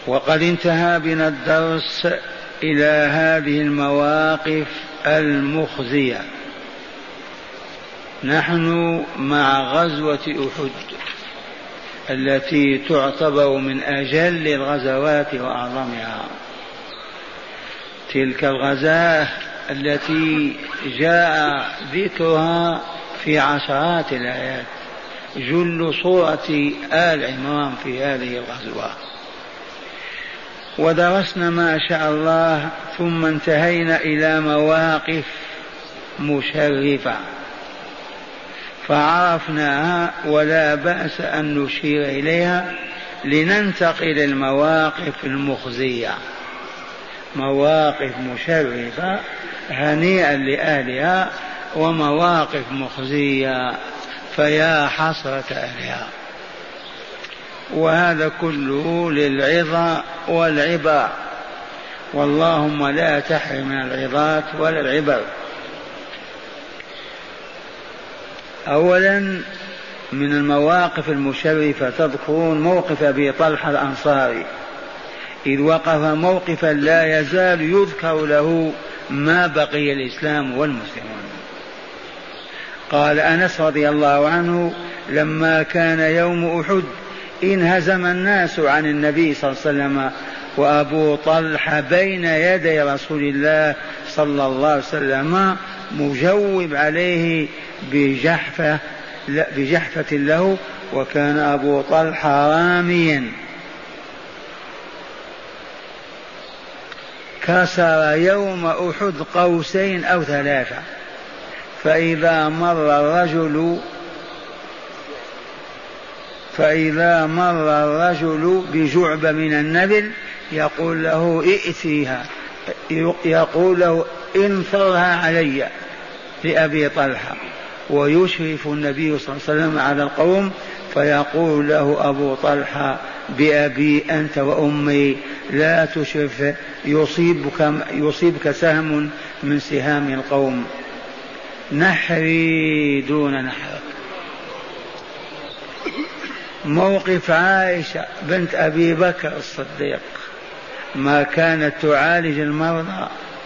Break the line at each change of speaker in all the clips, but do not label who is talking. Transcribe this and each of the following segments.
وقد انتهى بنا الدرس إلى هذه المواقف المخزية. نحن مع غزوة أحد التي تعتبر من أجل الغزوات وأعظمها. تلك الغزاة التي جاء ذكرها في عشرات الآيات، جل سورة آل عمران في هذه الغزوة، ودرسنا ما شاء الله، ثم انتهينا إلى مواقف مشرفة فعرفناها ولا بأس أن نشير إليها لننتقل المواقف المخزية. مواقف مشرفة هنيئا لأهلها، ومواقف مخزية فيا حسرة أهلها. وهذا كله للعظة والعبر، واللهم لا تحرمنا العظات ولا العبر. أولا من المواقف المشرفة تذكرون موقف أبي طلحة الأنصاري، إذ وقف موقفا لا يزال يذكر له ما بقي الإسلام والمسلمون. قال أنس رضي الله عنه: لما كان يوم أحد انهزم الناس عن النبي صلى الله عليه وسلم، وأبو طلحة بين يدي رسول الله صلى الله عليه وسلم مجوب عليه بجحفة له، وكان أبو طلحة راميا. كسر يوم أحد قوسين أو ثلاثة، فإذا مر الرجل بجعبة من النبل يقول له: ائتيها، يقول له: انثرها علي لأبي طلحة. ويشرف النبي صلى الله عليه وسلم على القوم فيقول له أبو طلحة: بأبي أنت وأمي لا تشرف، يصيبك سهم من سهام القوم، نحري دون نحرك. موقف عائشة بنت أبي بكر الصديق، ما كانت تعالج المرضى.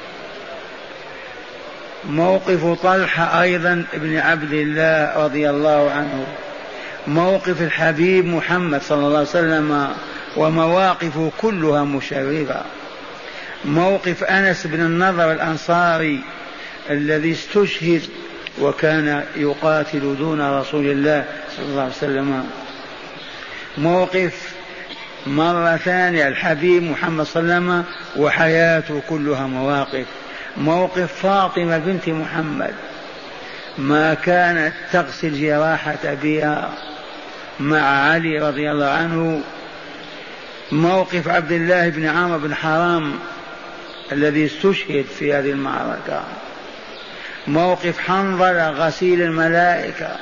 موقف طلحة أيضا ابن عبد الله رضي الله عنه. موقف الحبيب محمد صلى الله عليه وسلم ومواقفه كلها مشرفة. موقف أنس بن النضر الأنصاري الذي استشهد وكان يقاتل دون رسول الله صلى الله عليه وسلم. موقف مرة ثانية الحبيب محمد صلى الله عليه وسلم وحياته كلها مواقف. موقف فاطمة بنت محمد، ما كانت تغسل جراحة أبيها مع علي رضي الله عنه. موقف عبد الله بن عمرو بن حرام الذي استشهد في هذه المعركة. موقف حنظلة غسيل الملائكة.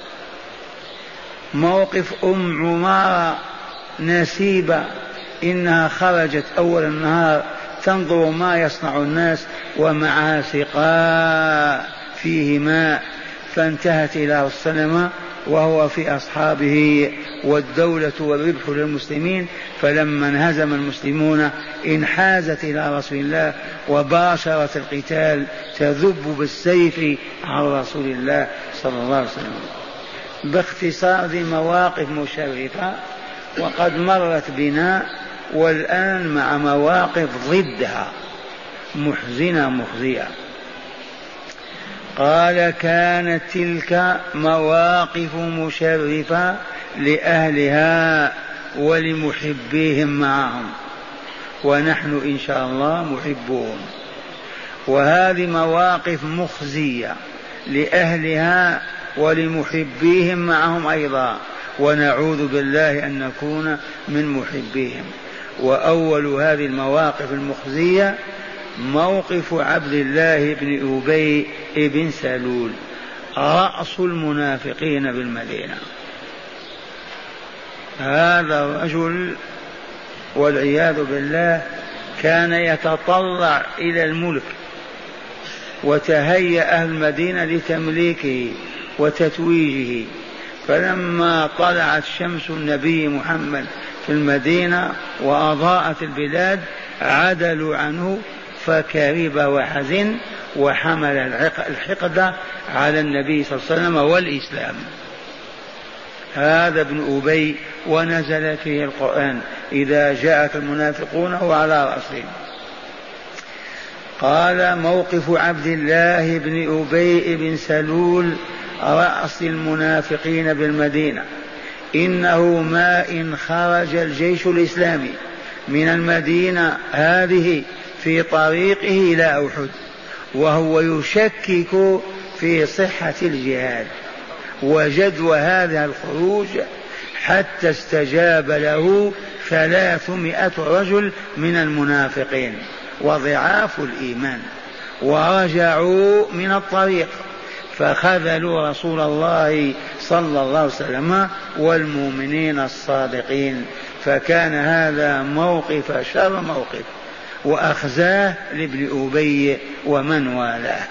موقف أم عمارة نسيبة، إنها خرجت أول النهار تنظر ما يصنع الناس ومعها سقاء فيه ماء، فانتهت إلى السلمة وهو في أصحابه والدولة والربح للمسلمين. فلما انهزم المسلمون انحازت إلى رسول الله وباشرت القتال تذب بالسيف عن رسول الله صلى الله عليه وسلم. باختصار ذي مواقف مشرفة وقد مرت بنا، والآن مع مواقف ضدها محزنة مخزية. قال: كانت تلك مواقف مشرفة لأهلها ولمحبيهم معهم، ونحن إن شاء الله محبون. وهذه مواقف مخزية لأهلها ولمحبيهم معهم أيضا، ونعوذ بالله أن نكون من محبيهم. وأول هذه المواقف المخزية موقف عبد الله بن أبي بن سلول، رأس المنافقين بالمدينة. هذا الرجل والعياذ بالله كان يتطلع إلى الملك، وتهيأ أهل المدينة لتمليكه وتتويجه، فلما طلعت شمس النبي محمد في المدينة وأضاءت البلاد عدلوا عنه، فكرب وحزن وحمل الحقد على النبي صلى الله عليه وسلم والإسلام. هذا ابن أبي، ونزل فيه القرآن إذا جاءك المنافقون وعلى رأسهم. قال: موقف عبد الله بن أبي بن سلول رأس المنافقين بالمدينة: إنه ما إن خرج الجيش الإسلامي من المدينة هذه في طريقه إلى أحد وهو يشكك في صحة الجهاد وجدوى هذا الخروج، حتى استجاب له 300 رجل من المنافقين وضعاف الإيمان، ورجعوا من الطريق فخذلوا رسول الله صلى الله عليه وسلم والمؤمنين الصادقين. فكان هذا موقف شر موقف، وأخزاه لابن أبي ومن والاه.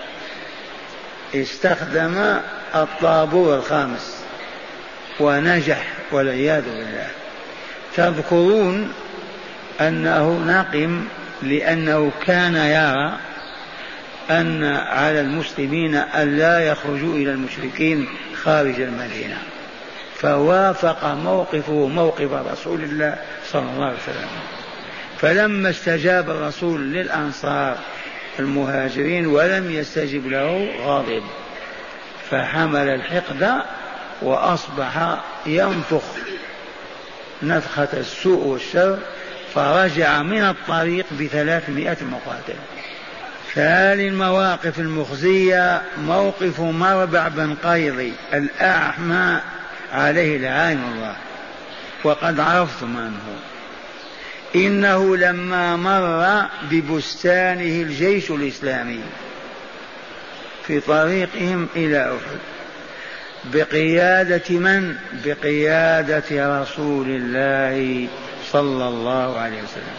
استخدم الطابور الخامس ونجح والعياذ بالله. تذكرون أنه نقم لأنه كان يرى أن على المسلمين أن لا يخرجوا إلى المشركين خارج المدينة، فوافق موقفه موقف رسول الله صلى الله عليه وسلم. فلما استجاب الرسول للأنصار المهاجرين ولم يستجب له غاضب، فحمل الحقد وأصبح ينفخ نفخة السوء والشر، فرجع من الطريق ب300 مقاتل. ثاني المواقف المخزية موقف مربع بن قيضي الأعمى عليه لعين الله، وقد عرفتم من هو. إنه لما مر ببستانه الجيش الإسلامي في طريقهم إلى أحد بقيادة من؟ بقيادة رسول الله صلى الله عليه وسلم،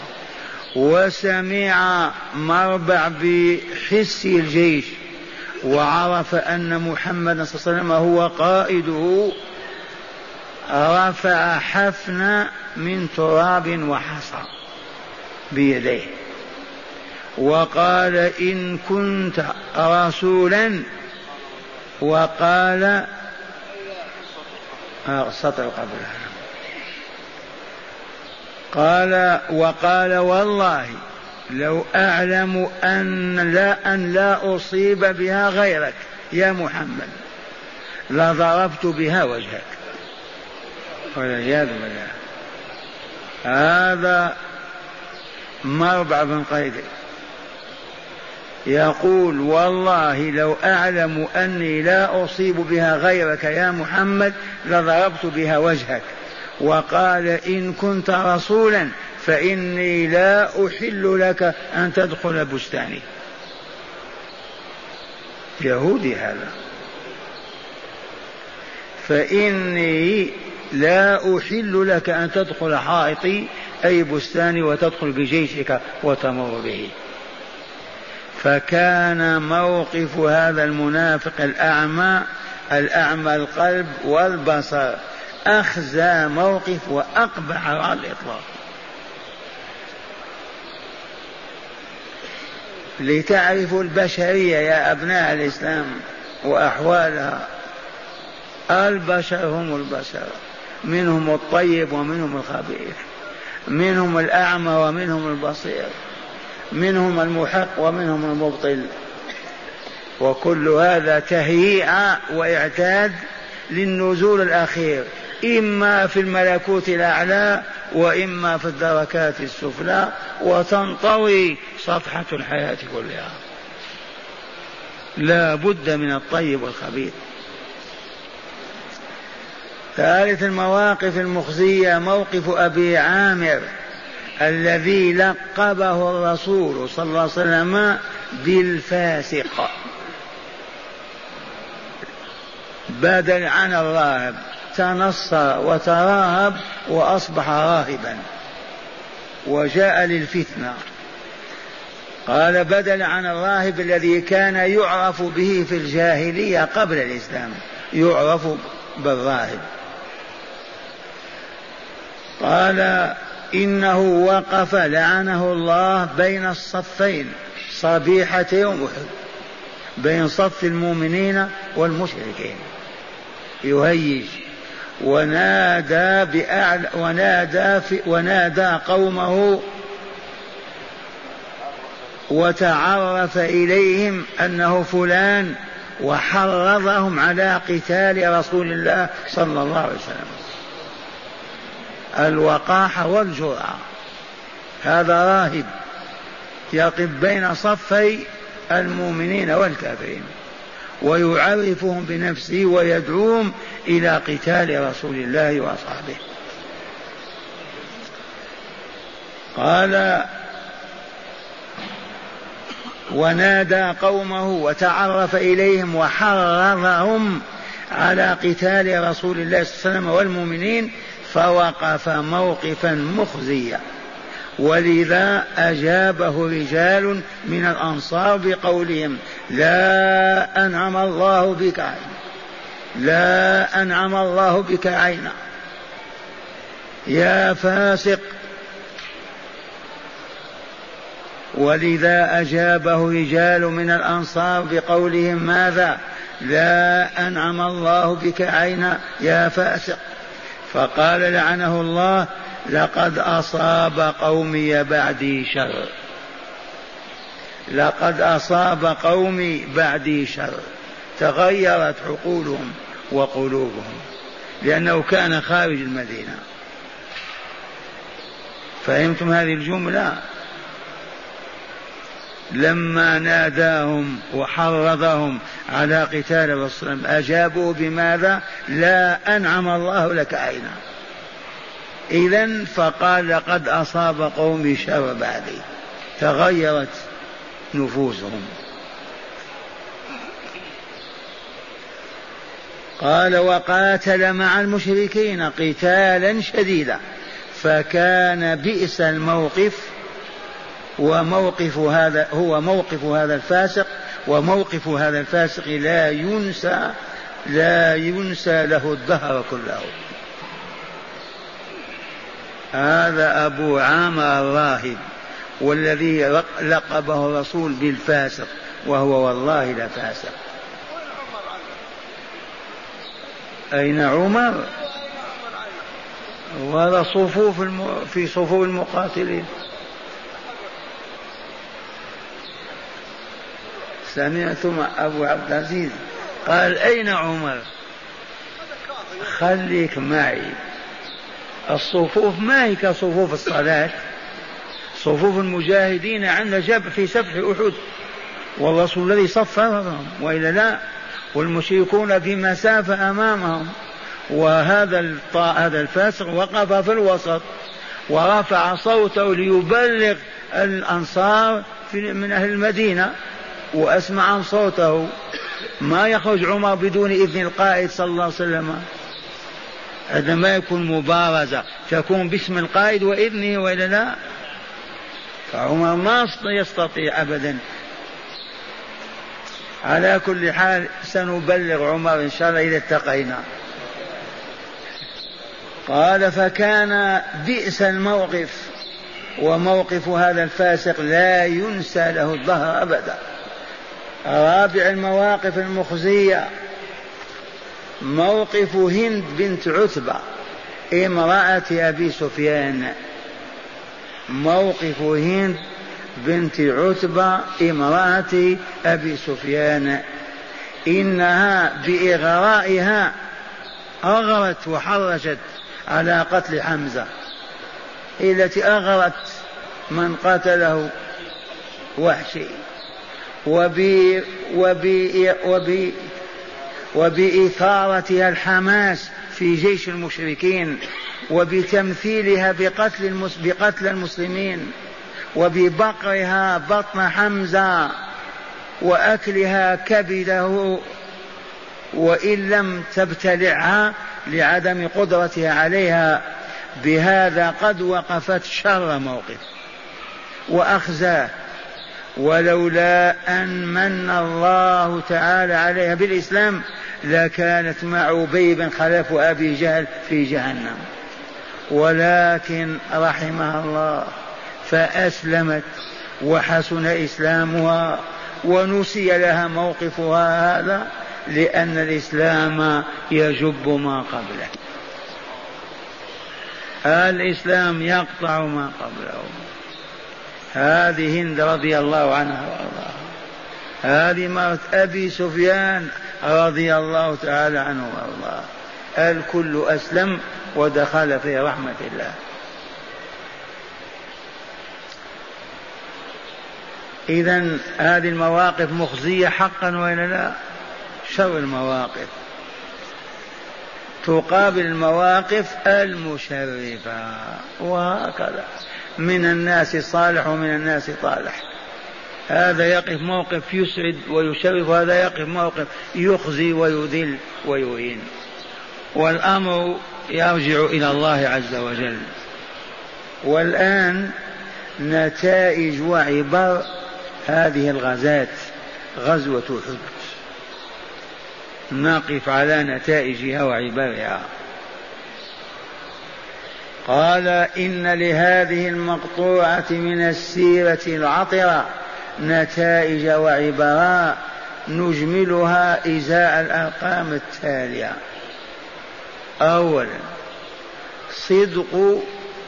وسمع مربع بحس الجيش وعرف أن محمد صلى الله عليه وسلم هو قائده، رفع حفنة من تراب وحصى بيديه وقال: إن كنت رسولا، وقال سطر قبلها، وقال: والله لو أعلم أن لا أصيب بها غيرك يا محمد لضربت بها وجهك. والعياذ بالله. هذا مربع بن قيضي يقول: والله لو أعلم أني لا أصيب بها غيرك يا محمد لضربت بها وجهك. وقال: إن كنت رسولا فإني لا أحل لك أن تدخل بستاني. يهودي هذا. فإني لا أحل لك أن تدخل حائطي أي بستاني وتدخل بجيشك وتمر به. فكان موقف هذا المنافق الأعمى القلب والبصر أخزى موقف وأقبح على الإطلاق. لتعرفوا البشرية يا أبناء الإسلام وأحوالها. البشر هم البشر، منهم الطيب ومنهم الخبيث، منهم الأعمى ومنهم البصير، منهم المحق ومنهم المبطل، وكل هذا تهيئة وإعداد للنزول الأخير، إما في الملكوت الأعلى وإما في الدركات السفلى، وتنطوي صفحة الحياة كلها. لا بد من الطيب والخبيث. ثالث المواقف المخزية موقف أبي عامر الذي لقبه الرسول صلى الله عليه وسلم بالفاسق، بدل عن الراهب، تنصر وتراهب وأصبح راهبا وجاء للفتنة. قال: بدل عن الراهب الذي كان يعرف به في الجاهلية قبل الإسلام، يعرف بالراهب. قال إنه وقف لعنه الله بين الصفين صبيحة يوم أحد، بين صف المؤمنين والمشركين، يهيج ونادى قومه وتعرف إليهم أنه فلان، وحرضهم على قتال رسول الله صلى الله عليه وسلم. الوقاحة والجرأة. هذا راهب يقف بين صفي المؤمنين والكافرين ويعرفهم بنفسه ويدعوهم إلى قتال رسول الله وأصحابه. قال ونادى قومه وتعرف إليهم وحرضهم على قتال رسول الله صلى الله عليه وسلم والمؤمنين، فوقف موقفا مخزيا. ولذا أجابه رجال من الأنصار بقولهم لا أنعم الله بك عينا، لا أنعم الله بك عينا يا فاسق. ولذا أجابه رجال من الأنصار بقولهم ماذا؟ لا أنعم الله بك عينا يا فاسق. فقال لعنه الله لقد أصاب قومي بعدي شر، لقد أصاب قومي بعدي شر. تغيرت عقولهم وقلوبهم لأنه كان خارج المدينة. فهمتم هذه الجملة؟ لما ناداهم وحرضهم على قتال الرسول أجابوا بماذا؟ لا أنعم الله لك عينا. إذن فقال لقد أصاب قومي شر بعدي، تغيرت نفوسهم. قال وقاتل مع المشركين قتالا شديدا، فكان بئس الموقف. وموقف هذا هو موقف هذا الفاسق، وموقف هذا الفاسق لا ينسى، لا ينسى له الدهر كله. هذا أبو عامر الراهب، والذي لقبه الرسول بالفاسق، وهو والله لا فاسق. أين عمر؟ وهذا صفوف في صفوف المقاتلين. سمعتم أبو عبد العزيز قال أين عمر؟ خليك معي. الصفوف ما هي كصفوف الصلاة. صفوف المجاهدين عند جبل في سفح أحد، والرسول الذي صفهم وإلا لا، والمشركون بمسافة أمامهم، وهذا الفاسق وقف في الوسط ورفع صوته ليبلغ الأنصار من أهل المدينة وأسمع صوته. ما يخرج عمر بدون إذن القائد صلى الله عليه وسلم. عندما يكون مبارزة تكون باسم القائد وإذنه وإلا لا، فعمر ما يستطيع أبدا. على كل حال سنبلغ عمر إن شاء الله إذا اتقينا. قال فكان بئس الموقف، وموقف هذا الفاسق لا ينسى له الدهر أبدا. رابع المواقف المخزية موقف هند بنت عتبة امرأة أبي سفيان. موقف هند بنت عتبة امرأة أبي سفيان، إنها بإغرائها أغرت وحرجت على قتل حمزة، هي التي أغرت من قتله وحشي، وبإثارتها الحماس في جيش المشركين، وبتمثيلها بقتل المسلمين، وببقرها بطن حمزة وأكلها كبده، وإن لم تبتلعها لعدم قدرتها عليها. بهذا قد وقفت شر موقف وأخزاه. ولولا أن من الله تعالى عليها بالإسلام لكانت مع أبي بن خلف وأبي جهل في جهنم، ولكن رحمها الله فأسلمت وحسن إسلامها ونسي لها موقفها هذا، لأن الإسلام يجب ما قبله، الإسلام يقطع ما قبله. هذه هند رضي الله عنها وارضاها، هذه مرت أبي سفيان رضي الله تعالى عنه وارضاه، الكل أسلم ودخل في رحمة الله. إذن هذه المواقف مخزية حقا وإلا لا؟ شر المواقف تقابل المواقف المشرفة، وهكذا من الناس صالح ومن الناس طالح، هذا يقف موقف يسعد ويشرف، وهذا يقف موقف يخزي ويذل ويهين، والأمر يرجع إلى الله عز وجل. والآن نتائج وعبر هذه الغزاة، غزوة أحد، نقف على نتائجها وعبرها. قال: إن لهذه المقطوعة من السيرة العطرة نتائج وعبرا نجملها إزاء الأرقام التالية. أولا: صدق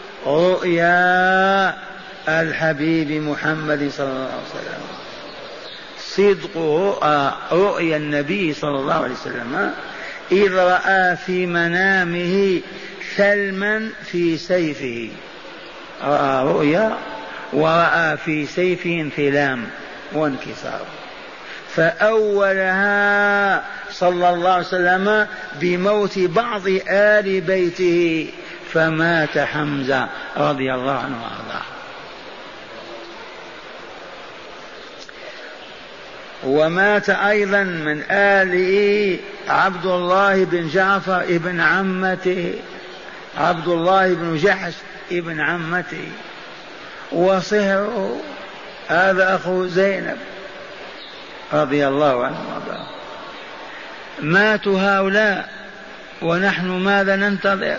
رؤيا الحبيب محمد صلى الله عليه وسلم، صدق رؤيا النبي صلى الله عليه وسلم إذ رأى في منامه ثلما في سيفه، رأى رؤيا ورأى في سيفه انثلام وانكسار، فأولها صلى الله عليه وسلم بموت بعض آل بيته، فمات حمزة رضي الله عنه وارضاه. ومات أيضا من آله عبد الله بن جعفر ابن عمته، عبد الله بن جحش ابن عمته، وصهره هذا أخو زينب رضي الله عنه وارضاه. ماتوا هؤلاء، ونحن ماذا ننتظر؟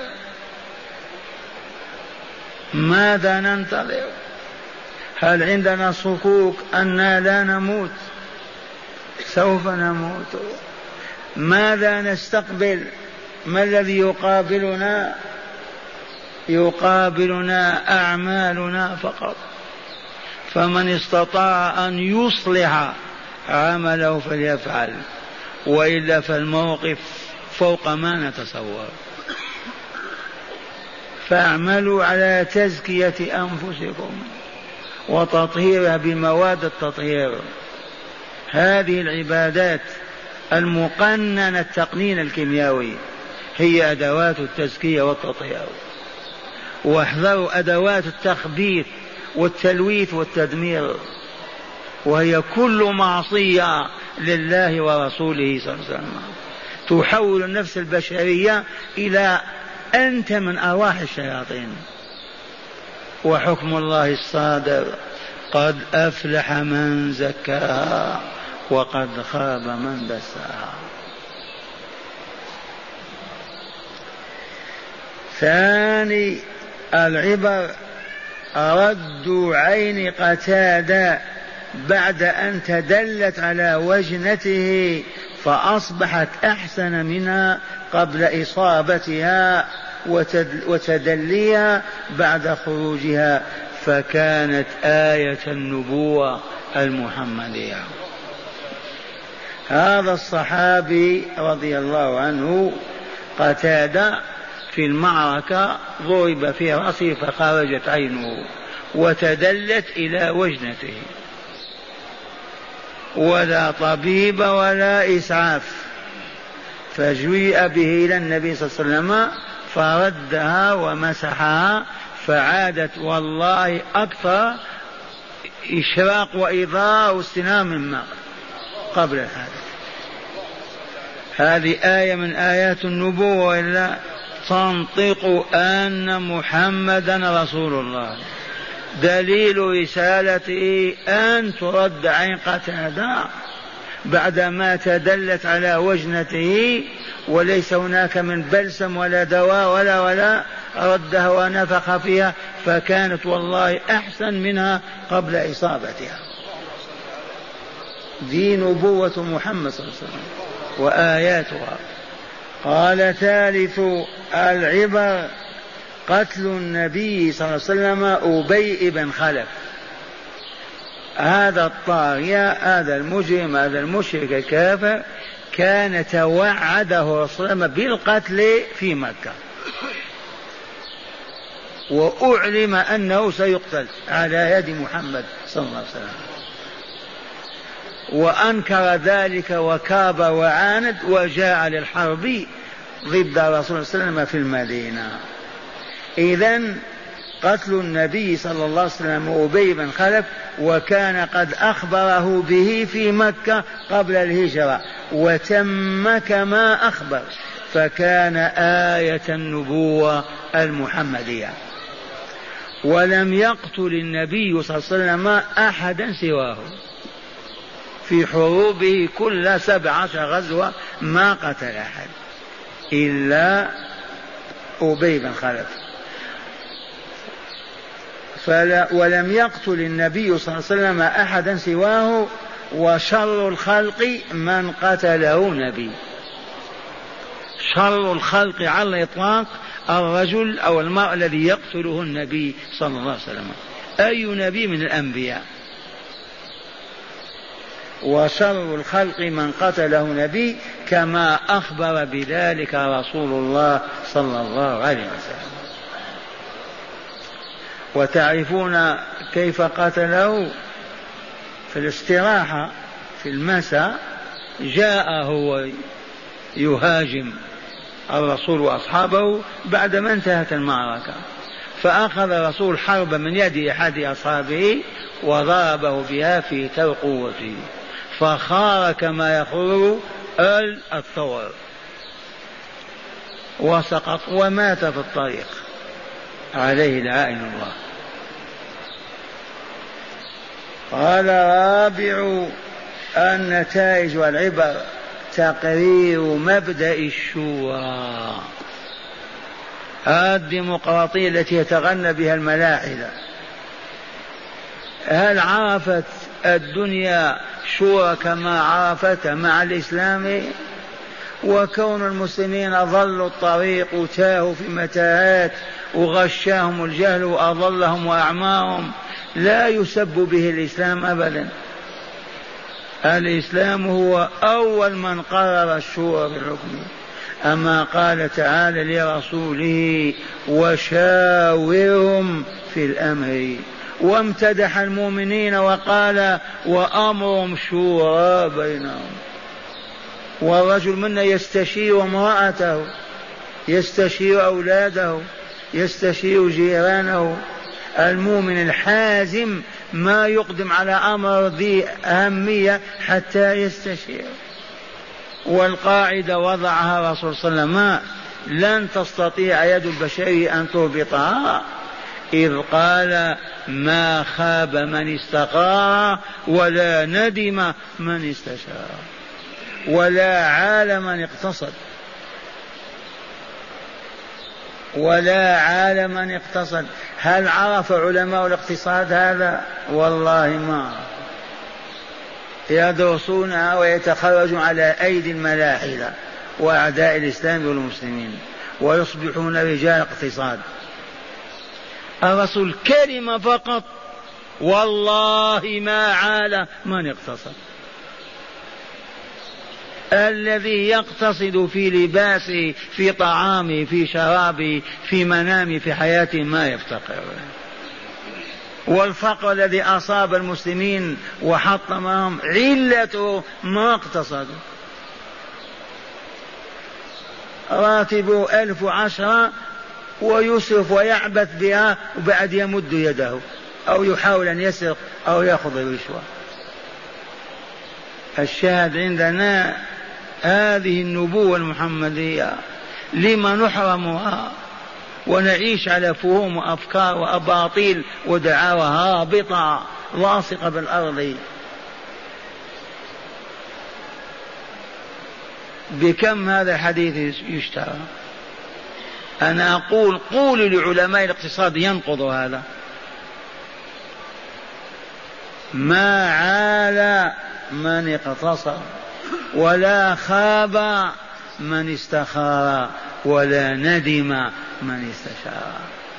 ماذا ننتظر؟ هل عندنا صكوك أننا لا نموت؟ سوف نموت. ماذا نستقبل؟ ما الذي يقابلنا؟ يقابلنا أعمالنا فقط، فمن استطاع أن يصلح عمله فليفعل، وإلا فالموقف فوق ما نتصور. فاعملوا على تزكية أنفسكم وتطهيرها بمواد التطهير. هذه العبادات المقننة التقنين الكيميائي هي أدوات التزكية والتطهير، واحذروا أدوات التخبيث والتلويث والتدمير، وهي كل معصية لله ورسوله صلى الله عليه وسلم تحول النفس البشرية إلى أنت من أرواح الشياطين. وحكم الله الصادر: قد أفلح من زكاها وقد خاب من دساها. ثاني العبر: رد عين قتادة بعد أن تدلت على وجنته فأصبحت أحسن منها قبل إصابتها وتدليها بعد خروجها، فكانت آية النبوة المحمدية. هذا الصحابي رضي الله عنه قتادة في المعركة ضرب في رأسه فخرجت عينه وتدلت إلى وجنته، ولا طبيب ولا إسعاف، فجيء به إلى النبي صلى الله عليه وسلم فردها ومسحها، فعادت والله أكثر إشراق وإضاءة واستنام مما قبل الحادث. هذه آية من آيات النبوة، إلا تنطق أن محمدا رسول الله. دليل رسالته أن ترد عين قتادة بعدما تدلت على وجنته وليس هناك من بلسم ولا دواء ولا ردها ونفخ فيها، فكانت والله أحسن منها قبل إصابتها. دي نبوة محمد صلى الله عليه وسلم وآياتها. قال ثالث العبر قتل النبي صلى الله عليه وسلم أبي بن خلف. هذا الطاغية، هذا المجرم، هذا المشرك الكافر، كان توعده رسول الله بالقتل في مكة، وأعلم أنه سيقتل على يد محمد صلى الله عليه وسلم، وأنكر ذلك وكاب وعاند وجاء للحرب ضد رسول الله صلى الله عليه وسلم في المدينة. إذن قتل النبي صلى الله عليه وسلم أبي بن خلف، وكان قد أخبره به في مكة قبل الهجرة وتم كما أخبر، فكان آية النبوة المحمدية. ولم يقتل النبي صلى الله عليه وسلم أحدا سواه في حروبه كل 17 غزوة، ما قتل أحد إلا أبي بن خلف. ولم يقتل النبي صلى الله عليه وسلم أحدا سواه، وشر الخلق من قتله نبي. شر الخلق على الإطلاق الرجل أو المرء الذي يقتله النبي صلى الله عليه وسلم، أي نبي من الأنبياء. وشر الخلق من قتله نبي، كما أخبر بذلك رسول الله صلى الله عليه وسلم. وتعرفون كيف قتله؟ في الاستراحة في المساء جاء هو يهاجم الرسول وأصحابه بعدما انتهت المعركة، فأخذ الرسول حربا من يد أحد أصحابه وضربه بها في ترقوته، فخار كما يخر الثور وسقط ومات في الطريق عليه لعائن الله. قال رابع النتائج والعبر تقرير مبدأ الشورى، الديمقراطية التي يتغنى بها الملاحدة. هل عرفت الدنيا شورى كما عرفت مع الإسلام؟ وكون المسلمين ضلوا الطريق وتاهوا في متاهات وغشاهم الجهل وأضلهم وأعماهم لا يسب به الإسلام أبدا. الإسلام هو أول من قرر الشورى بالحكم. أما قال تعالى لرسوله وشاورهم في الأمر، وامتدح المؤمنين وقال وأمرهم شورى بينهم. والرجل منا يستشير امرأته، يستشير أولاده، يستشير جيرانه. المؤمن الحازم ما يقدم على أمر ذي أهمية حتى يستشير. والقاعدة وضعها رسول صلى الله عليه وسلم: لن تستطيع يد البشر أن تربطها، إذ قال ما خاب من استقار ولا ندم من استشار ولا عال من اقتصد، ولا عال من اقتصد. هل عرف علماء الاقتصاد هذا؟ والله ما يدرسونها ويتخرجون على أيدي الملاحدة وأعداء الإسلام والمسلمين ويصبحون رجال اقتصاد. الرسول كلمة فقط: والله ما عال من اقتصد. الذي يقتصد في لباسه، في طعامه، في شرابه، في منامه، في حياته ما يفتقر. والفقر الذي أصاب المسلمين وحطمهم علته ما اقتصدوا. راتبه 1010 ويسرف ويعبث بها وبعد يمد يده أو يحاول أن يسرق أو يأخذ الرشوة. الشاهد عندنا هذه النبوة المحمدية، لما نحرمها ونعيش على فهوم وأفكار وأباطيل ودعاوى هابطة لاصقة بالأرض؟ بكم هذا الحديث يشترى؟ أنا أقول قولوا لعلماء الاقتصاد ينقضوا هذا. ما عال من اقتصر ولا خاب من استخار ولا ندم من استشار.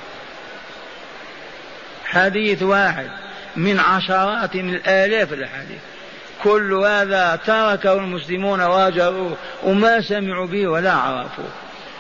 حديث واحد من عشرات من الآلاف الأحاديث، كل هذا تركه المسلمون واجروه وما سمعوا به ولا عرفوه.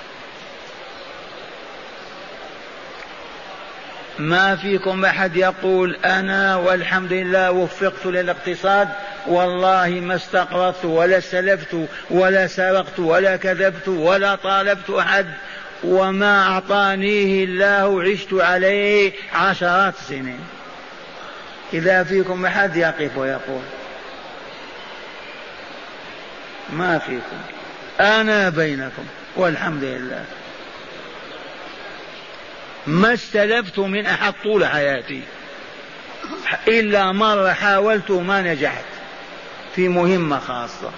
ما فيكم أحد يقول أنا والحمد لله وفقت للاقتصاد، والله ما استقرضت ولا سلفت ولا سرقت ولا كذبت ولا طالبت أحد، وما أعطانيه الله عشت عليه عشرات السنين. إذا فيكم أحد يقف ويقول ما فيكم، أنا بينكم والحمد لله. ما استلفت من أحد طول حياتي إلا مرة حاولت وما نجحت في مهمة خاصة،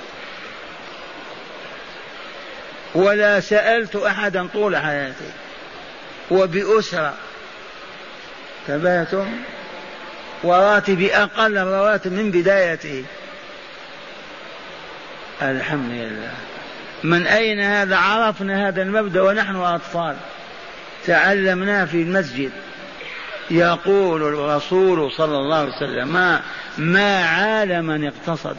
ولا سألت أحدا طول حياتي، وبأسرة تبعتم وراتبي أقل الرواتب من بدايته. الحمد لله. من أين هذا؟ عرفنا هذا المبدأ ونحن أطفال، تعلمناه في المسجد. يقول الرسول صلى الله عليه وسلم ما عال من اقتصد.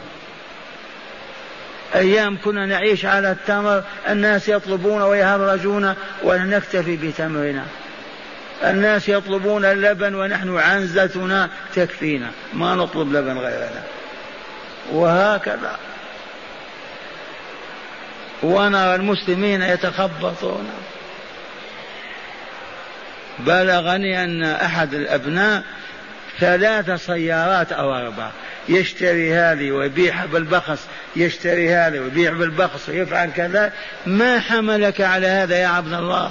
أيام كنا نعيش على التمر، الناس يطلبون ويهرجون ونكتفي بتمرنا، الناس يطلبون اللبن ونحن عنزتنا تكفينا، ما نطلب لبن غيرنا، وهكذا. ونرى المسلمين يتخبطون. بلغني أن أحد الأبناء 3 سيارات أو 4، يشتري هذه ويبيع بالبخس، يشتري هذه ويبيع بالبخس ويفعل كذا. ما حملك على هذا يا عبد الله؟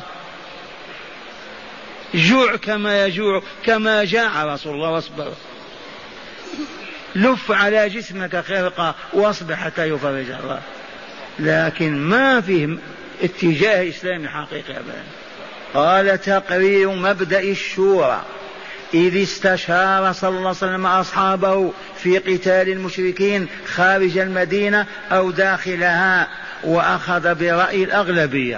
جوع كما يجوع كما جاع رسول الله واصبر. لف على جسمك خرقة واصبر حتى يفرج الله. لكن ما فيه اتجاه إسلامي حقيقي أبدا. قال تقرير مبدأ الشورى إذ استشار صلى الله عليه وسلم أصحابه في قتال المشركين خارج المدينة أو داخلها، وأخذ برأي الأغلبية.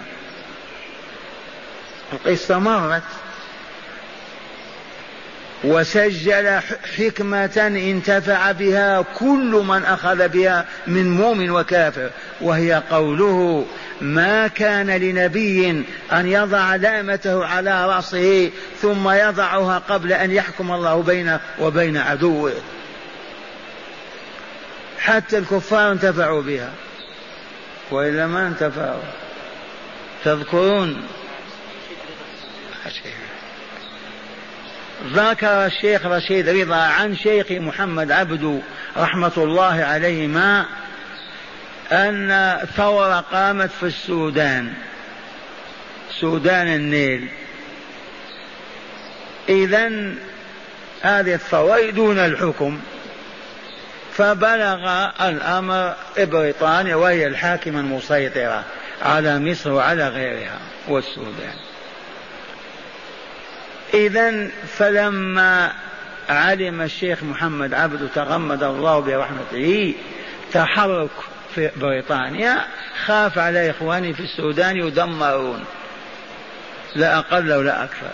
القصة مرت. وسجل حكمة انتفع بها كل من أخذ بها من مؤمن وكافر، وهي قوله ما كان لنبي أن يضع لامته على رأسه ثم يضعها قبل أن يحكم الله بينه وبين عدوه. حتى الكفار انتفعوا بها وإلا ما انتفعوا. تذكرون ذكر الشيخ رشيد رضا عن شيخ محمد عبدو رحمة الله عليهما أن ثورة قامت في السودان، سودان النيل. إذن هذه الثورة دون الحكم، فبلغ الأمر بريطانيا وهي الحاكمة المسيطرة على مصر وعلى غيرها والسودان. إذن فلما علم الشيخ محمد عبده تغمد الله برحمته تحرك في بريطانيا، خاف على إخواني في السودان يدمرون لا أقل ولا أكثر.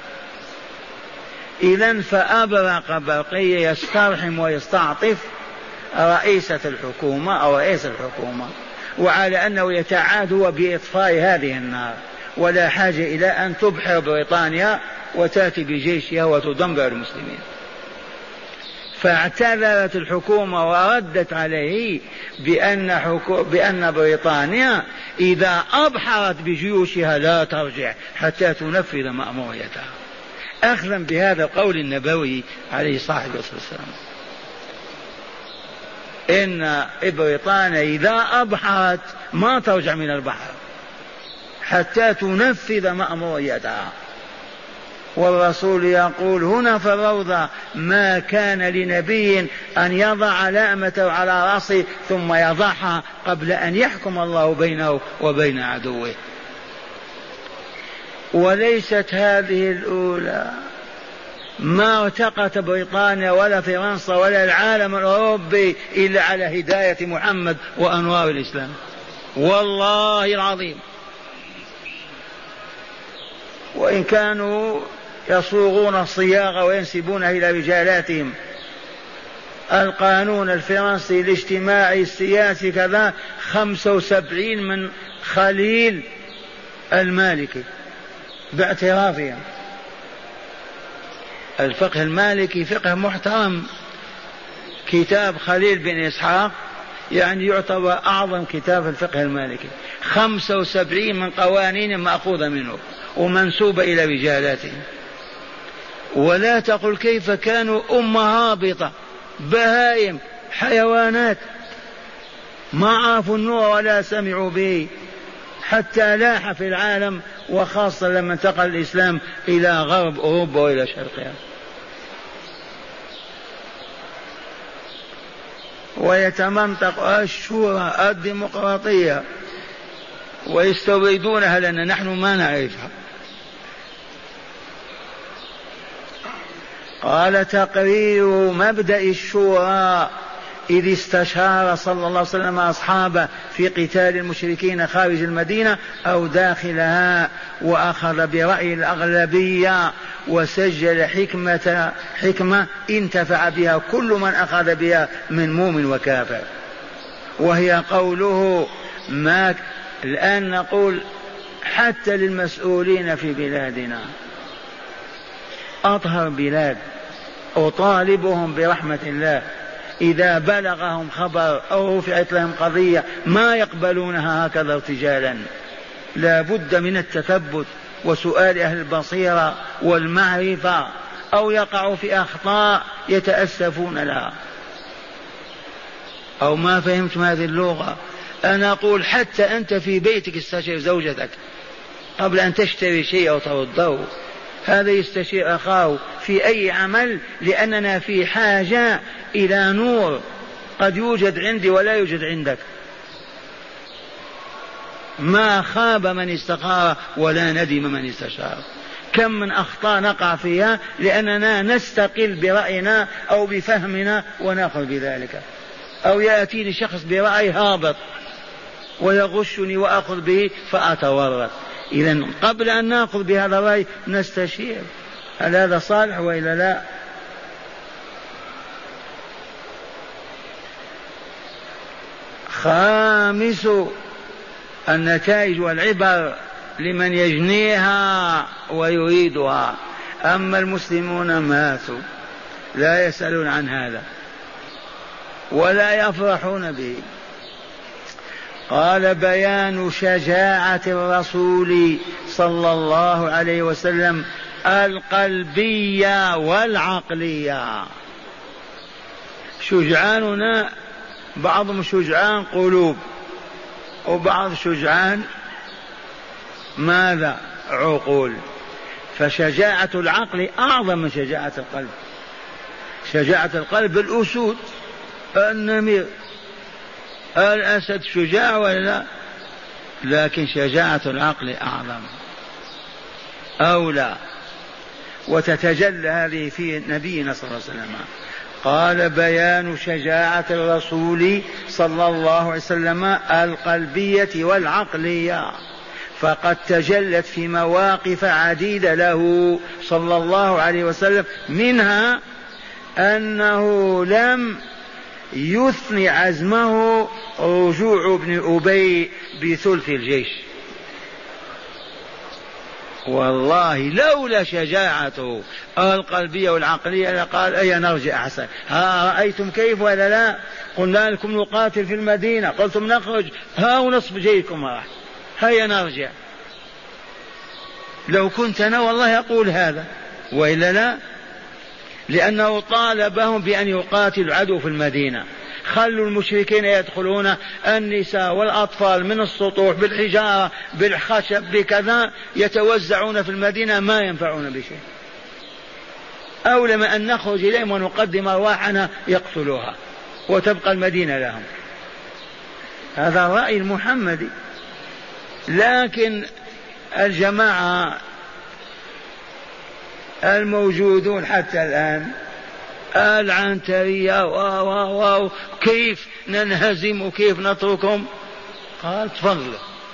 إذن فأبرق برقية يسترحم ويستعطف رئيسة الحكومة أو رئيس الحكومة، وعلى أنه يتعاد هو بإطفاء هذه النار، ولا حاجة إلى أن تبحر بريطانيا وتأتي بجيشها وتدمر المسلمين. فاعتذرت الحكومة وردت عليه بأن بريطانيا إذا أبحرت بجيوشها لا ترجع حتى تنفذ مأموريتها، أخذا بهذا القول النبوي عليه الصلاة والسلام إن بريطانيا إذا أبحرت ما ترجع من البحر حتى تنفذ مأموريتها. والرسول يقول هنا في الروضة ما كان لنبي أن يضع لأمته على رأسه ثم يضعها قبل أن يحكم الله بينه وبين عدوه. وليست هذه الأولى، ما ارتقت بريطانيا ولا فرنسا ولا العالم الأوروبي إلا على هداية محمد وأنوار الإسلام، والله العظيم. وإن كانوا يصوغون الصياغة وينسبونها إلى رجالاتهم. القانون الفرنسي الاجتماعي السياسي كذا 75 من خليل المالكي باعترافهم. الفقه المالكي فقه محترم، كتاب خليل بن إسحاق يعني يعتبر أعظم كتاب الفقه المالكي، 75 من قوانين مأخوذة منه ومنسوبة إلى رجالاتهم. ولا تقل كيف كانوا أمة هابطة، بهائم، حيوانات، ما عرفوا النور ولا سمعوا به حتى لاح في العالم، وخاصة لما انتقل الإسلام إلى غرب أوروبا وإلى شرقها. ويتمنطق الشورى الديمقراطية ويستوردونها لأن نحن ما نعرفها. قال تقرير مبدأ الشورى إذ استشار صلى الله عليه وسلم أصحابه في قتال المشركين خارج المدينة أو داخلها، وأخذ برأي الأغلبية وسجل حكمة انتفع بها كل من أخذ بها من مؤمن وكافر، وهي قوله ما الآن نقول حتى للمسؤولين في بلادنا، أطهر بلاد أطالبهم برحمة الله إذا بلغهم خبر أو رفعت لهم قضية ما يقبلونها هكذا ارتجالا، لا بد من التثبت وسؤال أهل البصيرة والمعرفة، أو يقعوا في أخطاء يتأسفون لها. أو ما فهمتم هذه اللغة؟ أنا أقول حتى أنت في بيتك استشير زوجتك قبل أن تشتري شيء أو ترده، هذا يستشير أخاه في أي عمل، لأننا في حاجة إلى نور قد يوجد عندي ولا يوجد عندك. ما خاب من استخار ولا ندم من استشار. كم من أخطاء نقع فيها لأننا نستقل برأينا أو بفهمنا ونأخذ بذلك، أو يأتيني شخص برأي هابط ويغشني وأخذ به فأتورط. إذن قبل أن نأخذ بهذا الرأي نستشير هل هذا صالح وإلا لا. خامس النتائج والعبر لمن يجنيها ويريدها. أما المسلمون ماتوا لا يسألون عن هذا ولا يفرحون به. قال بيان شجاعة الرسول صلى الله عليه وسلم القلبية والعقلية. شجعاننا بعضهم شجعان قلوب وبعض شجعان ماذا؟ عقول. فشجاعة العقل أعظم من شجاعة القلب. شجاعة القلب الأسود، النمير، الأسد شجاع ولا؟ لكن شجاعة العقل أعظم أولى، وتتجلى هذه في نبينا صلى الله عليه وسلم. قال بيان شجاعة الرسول صلى الله عليه وسلم القلبية والعقلية، فقد تجلت في مواقف عديدة له صلى الله عليه وسلم، منها أنه لم يثني عزمه رجوع ابن أبي بثلث الجيش. والله لولا شجاعته القلبية والعقلية لقال أي نرجع أحسن. ها رأيتم كيف ولا لا؟ قلنا لكم نقاتل في المدينة قلتم نخرج، ها ونصف جيكم راح، هيا نرجع. لو كنت أنا والله أقول هذا وإلا لا، لأنه طالبهم بأن يقاتلوا العدو في المدينة. خلوا المشركين يدخلون النساء والأطفال من السطوح بالحجارة بالخشب بكذا، يتوزعون في المدينة ما ينفعون بشيء. أولى أن نخرج إليهم ونقدم أرواحنا يقتلوها وتبقى المدينة لهم. هذا الرأي المحمدي. لكن الجماعة الموجودون حتى الآن العنترية كيف ننهزم وكيف نتركهم؟ قال تفضلوا.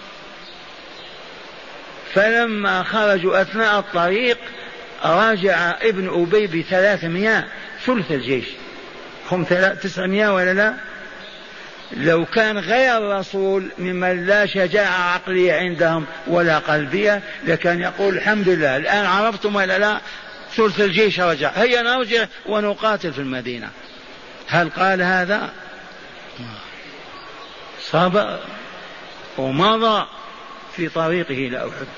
فلما خرجوا أثناء الطريق راجع ابن أبي ب300 ثلث الجيش. هم 900 ولا لا؟ لو كان غير الرسول ممن لا شجاعة عقلية عندهم ولا قلبية لكان يقول الحمد لله الآن عرفتم ولا لا؟ ثلث الجيش رجع، هيا نرجع ونقاتل في المدينة. هل قال هذا؟ صبر ومضى في طريقه إلى أحد.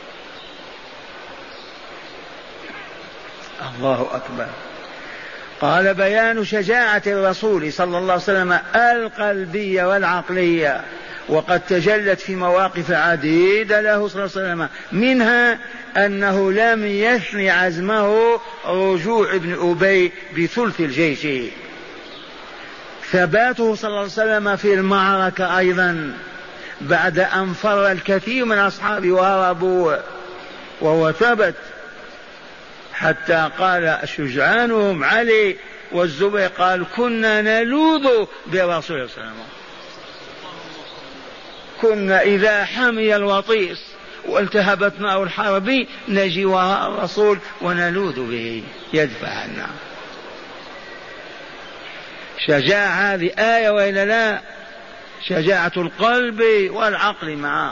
الله أكبر. قال بيان شجاعة الرسول صلى الله عليه وسلم القلبية والعقلية، وقد تجلت في مواقف عديدة له صلى الله عليه وسلم، منها أنه لم يثني عزمه رجوع ابن أبي بثلث الجيش. ثباته صلى الله عليه وسلم في المعركة أيضا بعد أن فر الكثير من أصحابه وهربوا وهو ثبت، حتى قال شجعانهم علي والزبير قال كنا نلوذ برسول الله صلى الله عليه وسلم، كنا إذا حمي الوطيس والتهبت معه الحرب نجي وراء الرسول ونلوذ به يدفع عنا. شجاعة هذه آية وإلا لا؟ شجاعة القلب والعقل معه.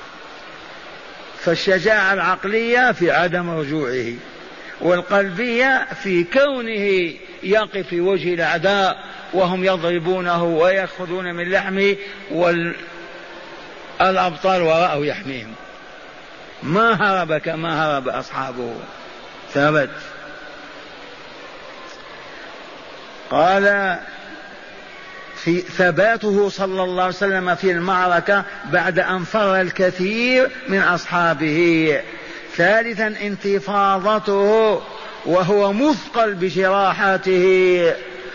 فالشجاعة العقلية في عدم رجوعه، والقلبية في كونه يقف في وجه الأعداء وهم يضربونه ويأخذون من لحمه والأبطال وراءه يحميهم. ما هرب كما هرب أصحابه، ثبت. قال في ثباته صلى الله عليه وسلم في المعركة بعد أن فر الكثير من أصحابه. ثالثا انتفاضته وهو مثقل بجراحاته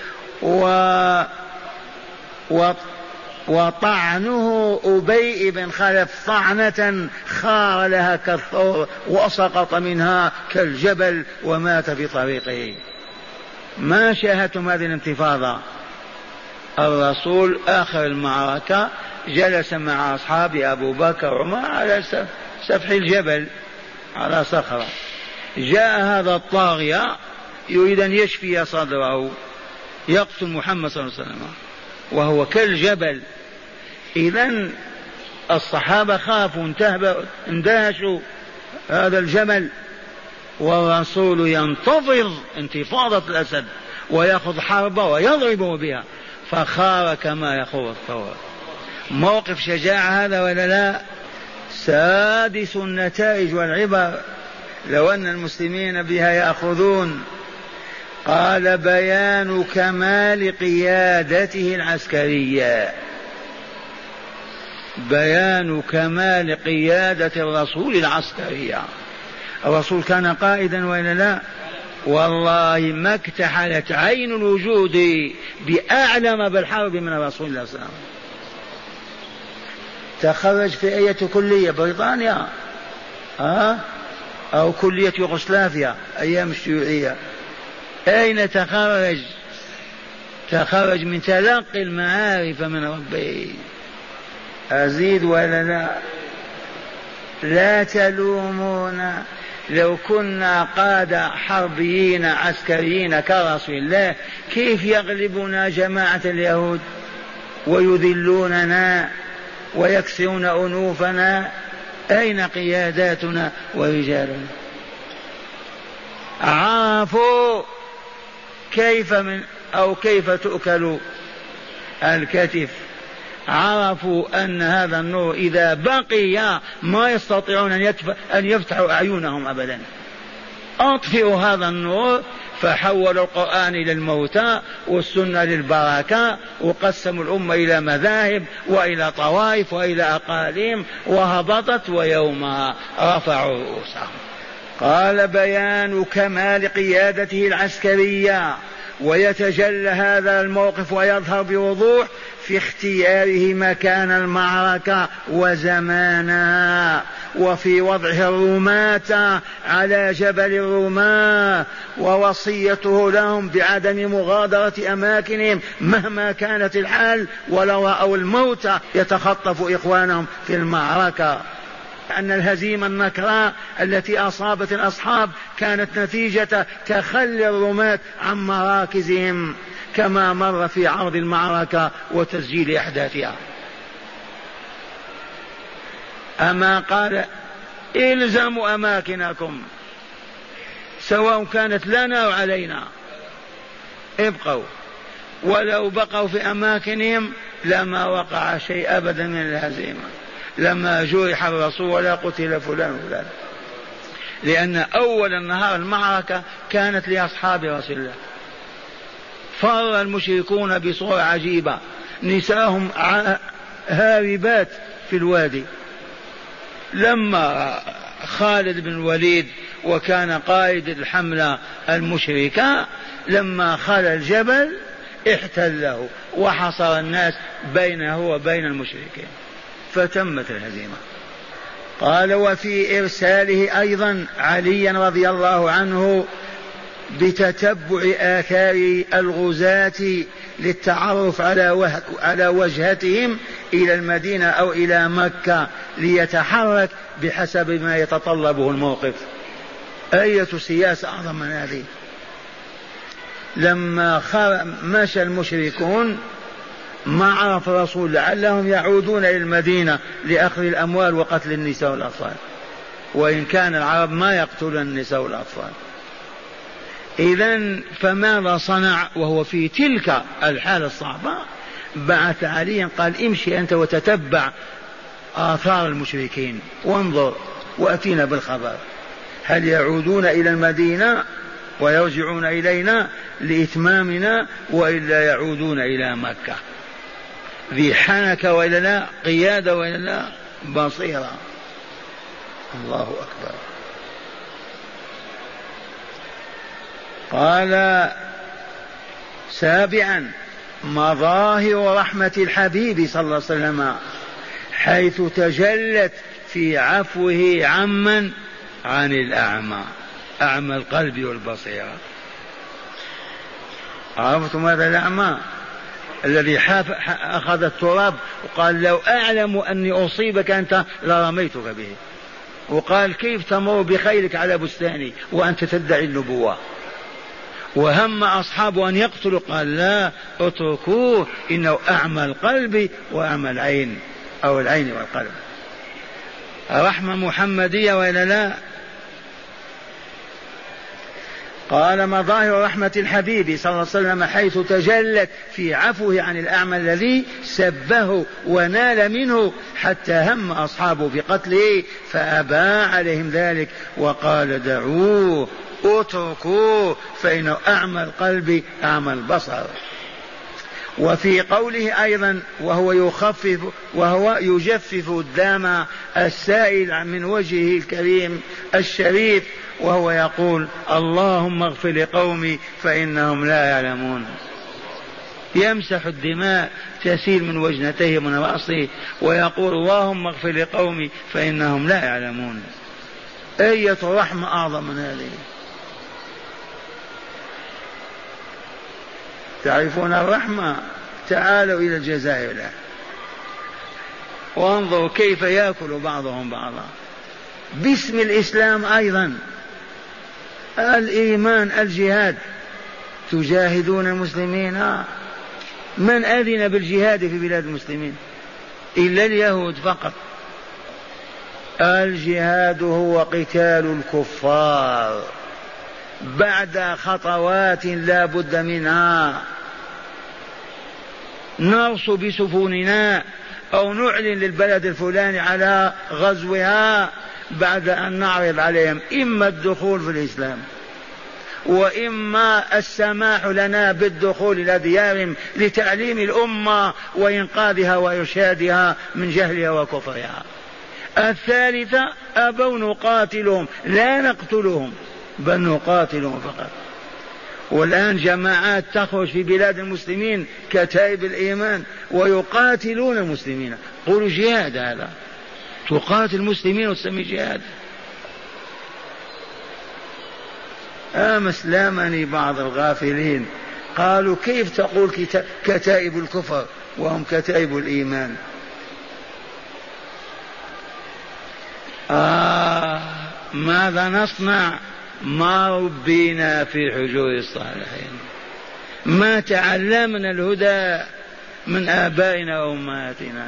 وطعنه أبي بن خلف طعنة خار لها كالثور وسقط منها كالجبل ومات في طريقه. ما شاهدتم هذه الانتفاضة؟ الرسول آخر المعركة جلس مع أصحابه أبو بكر وعمر على سفح الجبل على صخرة، جاء هذا الطاغية يريد أن يشفي صدره يقتل محمد صلى الله عليه وسلم وهو كالجبل. إذن الصحابة خافوا اندهشوا هذا الجمل، والرسول ينتظر انتفاضة الأسد ويأخذ حربه ويضربه بها، فخار كما يخور الثور. موقف شجاعة هذا ولا لا؟ سادس النتائج والعبر لو أن المسلمين بها يأخذون. قال بيان كمال قيادته العسكرية، بيان كمال قيادة الرسول العسكرية. الرسول كان قائدا وإلا لا؟ والله ما اكتحلت عين الوجود بأعلم بالحرب من الرسول صلى الله عليه وسلم. تخرج في أي كلية؟ بريطانيا أو كلية يوغوسلافيا أيام الشيوعية. أين تخرج؟ تخرج من تلقي المعارف من ربه. أزيد ولا لا؟ لا تلومونا. لو كنا قادة حربيين عسكريين كرسول الله كيف يغلبنا جماعة اليهود ويذلوننا ويكسرون أنوفنا؟ أين قياداتنا ورجالنا؟ عرفوا كيف تؤكل الكتف. عرفوا أن هذا النور إذا بقي ما يستطيعون أن يفتحوا أعينهم أبدا. أطفئوا هذا النور، فحولوا القرآن إلى الموتى والسنة للبركة، وقسموا الأمة إلى مذاهب وإلى طوائف وإلى أقاليم، وهبطت ويومها رفعوا رؤوسهم. قال بيان كمال قيادته العسكرية، ويتجلى هذا الموقف ويظهر بوضوح في اختياره مكان المعركة وزمانها، وفي وضعه الرماة على جبل الرماة، ووصيته لهم بعدم مغادرة أماكنهم مهما كانت الحال، ولو رأوا الموت يتخطف إخوانهم في المعركة. أن الهزيمة النكراء التي أصابت الأصحاب كانت نتيجة تخلي الرماة عن مراكزهم، كما مر في عرض المعركة وتسجيل أحداثها. أما قال إلزموا أماكنكم سواء كانت لنا أو علينا، ابقوا، ولو بقوا في أماكنهم لما وقع شيء أبدا من الهزيمة، لما جرح الرسول ولا قتل فلان وفلان، لأن أول النهار المعركة كانت لأصحاب رسول الله. فر المشركون بصورة عجيبة، نساهم هاربات في الوادي. لما خالد بن الوليد وكان قائد الحملة المشركة لما خلى الجبل احتله وحصر الناس بينه وبين المشركين، فتمت الهزيمة. قال وفي إرساله أيضا عليا رضي الله عنه بتتبع آثار الغزاة للتعرف على وجهتهم إلى المدينة أو إلى مكة ليتحرك بحسب ما يتطلبه الموقف. أية سياسة أعظم من هذه؟ لما مشى المشركون ما عرف الرسول لعلهم يعودون إلى المدينة لأخذ الأموال وقتل النساء والأطفال، وإن كان العرب ما يقتلون النساء والأطفال. إذن فماذا صنع وهو في تلك الحالة الصعبة؟ بعث عليا قال امشي أنت وتتبع آثار المشركين وانظر وأتينا بالخبر، هل يعودون إلى المدينة ويرجعون إلينا لإتمامنا وإلا يعودون إلى مكة؟ ذي حنكة وإلا لا، قيادة وإلا لا، بصيرة. الله أكبر. قال سابعا مظاهر رحمة الحبيب صلى الله عليه وسلم حيث تجلت في عفوه عمن عن الأعمى، أعمى القلب والبصيرة. عرفتم هذا الأعمى الذي أخذ التراب وقال لو أعلم أني أصيبك أنت لرميتك به، وقال كيف تمر بخيلك على بستاني وأنت تدعي النبوة؟ وهم أصحابه أن يقتلوا، قال لا اتركوه إنه أعمى القلب وأعمى العين، أو العين والقلب. رحمة محمدية وإلا لا؟ قال مظاهر رحمة الحبيب صلى الله عليه وسلم حيث تجلت في عفوه عن الأعمى الذي سبه ونال منه حتى هم أصحابه بقتله فأبى عليهم ذلك وقال دعوه اتركوه فإنه أعمى القلب أعمى البصر. وفي قوله أيضا وهو يجفف الدم السائل من وجهه الكريم الشريف وهو يقول اللهم اغفر لقومي فإنهم لا يعلمون، يمسح الدماء تسيل من وجنتيه من رأسه ويقول اللهم اغفر لقومي فإنهم لا يعلمون. أية رحمة أعظم من هذه؟ تعرفون الرحمة؟ تعالوا إلى الجزائر وانظروا كيف يأكل بعضهم بعضا باسم الإسلام. أيضا الإيمان الجهاد، تجاهدون المسلمين؟ من أذن بالجهاد في بلاد المسلمين؟ إلا اليهود فقط. الجهاد هو قتال الكفار بعد خطوات لا بد منها، نرص بسفننا أو نعلن للبلد الفلاني على غزوها بعد أن نعرض عليهم إما الدخول في الإسلام وإما السماح لنا بالدخول إلى ديارهم لتعليم الأمة وإنقاذها وإرشادها من جهلها وكفرها. الثالثة أبوا نقاتلهم، لا نقتلهم بل نقاتلهم فقط. والآن جماعات تخرج في بلاد المسلمين كتائب الإيمان ويقاتلون المسلمين. قولوا جهاد، هذا تقاتل المسلمين وتسمي جهاد؟ أسلمني بعض الغافلين قالوا كيف تقول كتائب الكفر وهم كتائب الإيمان؟ ماذا نصنع؟ ما ربينا في حجور الصالحين، ما تعلمنا الهدى من آبائنا وأمهاتنا.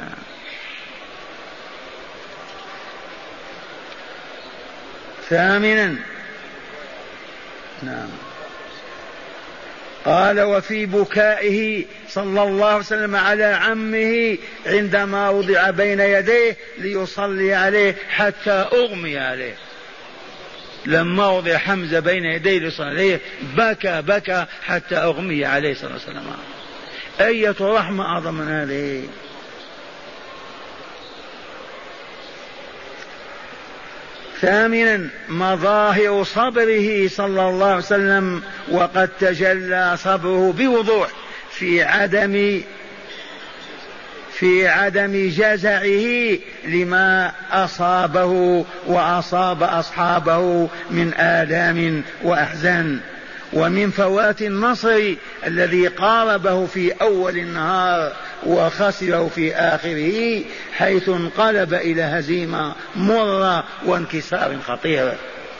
ثامنا، نعم، قال وفي بكائه صلى الله عليه وسلم على عمه عندما وضع بين يديه ليصلي عليه حتى أغمي عليه. لما وضع حمزة بين يديه ليصلي بكى حتى أغمي عليه صلى الله عليه وسلم. أية رحمة أعظم من هذه؟ ثامنا، مظاهر صبره صلى الله عليه وسلم وقد تجلى صبره بوضوح في عدم جزعه لما أصابه وأصاب أصحابه من آلام وأحزان، ومن فوات النصر الذي قاربه في أول النهار وخسره في آخره، حيث انقلب إلى هزيمة مرة وانكسار خطير.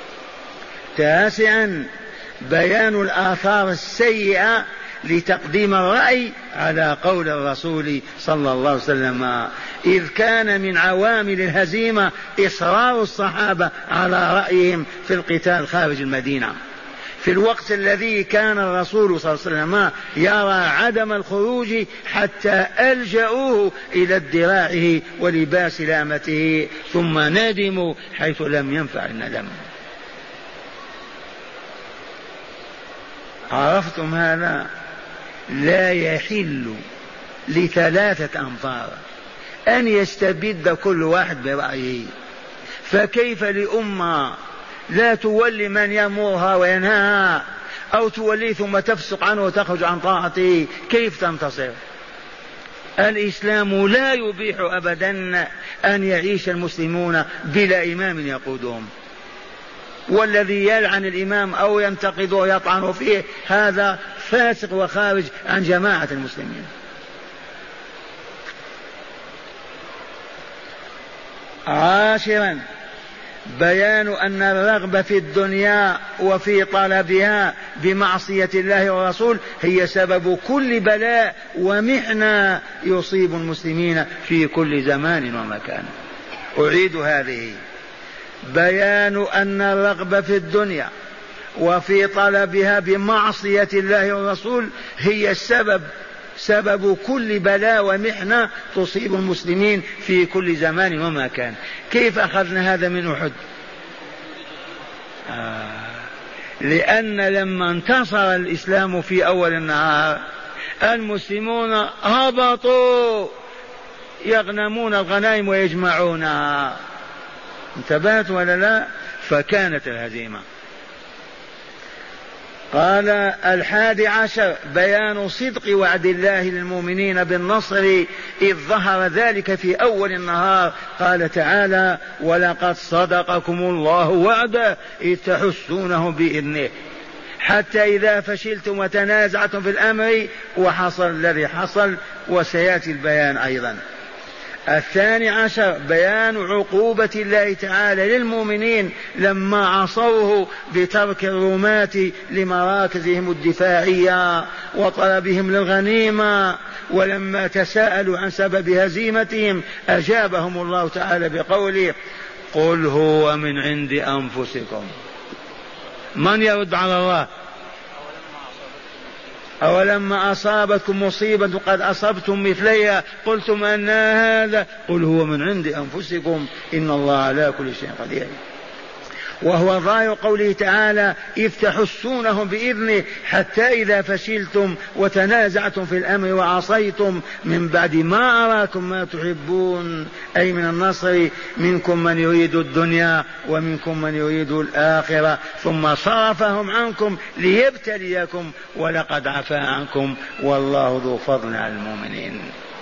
تاسعا، بيان الآثار السيئة لتقديم الرأي على قول الرسول صلى الله عليه وسلم، إذ كان من عوامل الهزيمة إصرار الصحابة على رأيهم في القتال خارج المدينة، في الوقت الذي كان الرسول صلى الله عليه وسلم يرى عدم الخروج حتى ألجأوه إلى ادراعه ولباس لامته، ثم ندموا حيث لم ينفع الندم. عرفتم هذا؟ لا يحل لثلاثة أنفار أن يستبد كل واحد برأيه، فكيف لأمة لا تولي من يأمرها وينهاها، أو تولي ثم تفسق عنه وتخرج عن طاعته؟ كيف تنتصر؟ الإسلام لا يبيح أبدا أن يعيش المسلمون بلا إمام يقودهم، والذي يلعن الإمام أو ينتقده ويطعن فيه هذا فاسق وخارج عن جماعة المسلمين. عاشرا، بيان أن الرغبة في الدنيا وفي طلبها بمعصية الله والرسول هي سبب كل بلاء ومحنة يصيب المسلمين في كل زمان ومكان. أعيد هذه: بيان أن الرغبة في الدنيا وفي طلبها بمعصية الله والرسول هي سبب كل بلاء ومحنة تصيب المسلمين في كل زمان ومكان. كيف أخذنا هذا من أحد؟ لأن لما انتصر الإسلام في أول النهار المسلمون هبطوا يغنمون الغنائم ويجمعونها. انتبهت ولا لا؟ فكانت الهزيمة. قال 11: بيان صدق وعد الله للمؤمنين بالنصر إذ ظهر ذلك في أول النهار. قال تعالى: ولقد صدقكم الله وعده إذ تحسونه بإذنه حتى إذا فشلتم وتنازعتم في الأمر وحصل الذي حصل، وسيأتي البيان أيضا. 12: بيان عقوبة الله تعالى للمؤمنين لما عصوه بترك الرماة لمراكزهم الدفاعية وطلبهم للغنيمة، ولما تساءلوا عن سبب هزيمتهم أجابهم الله تعالى بقوله: قل هو من عند أنفسكم. من يرد على الله؟ أولما أصابتكم مصيبة قد أصبتم مثليها قلتم أن هذا، قل هو من عند أنفسكم إن الله على كل شيء قدير. وهو ظاهر قوله تعالى إذ تحسونهم بإذنه حتى إذا فشلتم وتنازعتم في الأمر وعصيتم من بعد ما أراكم ما تحبون، أي من النصر، منكم من يريد الدنيا ومنكم من يريد الآخرة، ثم صرفهم عنكم ليبتليكم ولقد عفا عنكم والله ذو فضل على المؤمنين.